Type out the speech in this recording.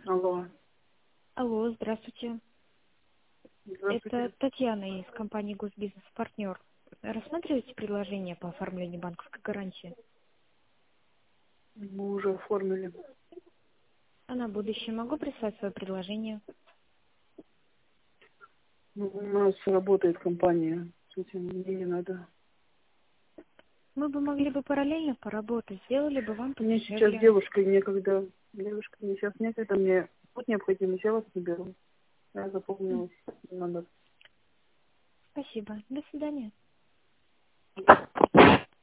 Алло. Алло, здравствуйте. Здравствуйте. Это Татьяна из компании Госбизнес Партнер. Рассматриваете предложение по оформлению банковской гарантии? Мы уже оформили. А на будущее могу прислать свое предложение? Ну, у нас работает компания. С этим мне не надо. Мы бы могли бы параллельно поработать, сделали бы вам Мне сейчас подешевле. девушкой некогда. Девушка, мне сейчас некогда. Мне вот необходимость, я вас наберу. Я запомнилась. Надо. Спасибо. До свидания.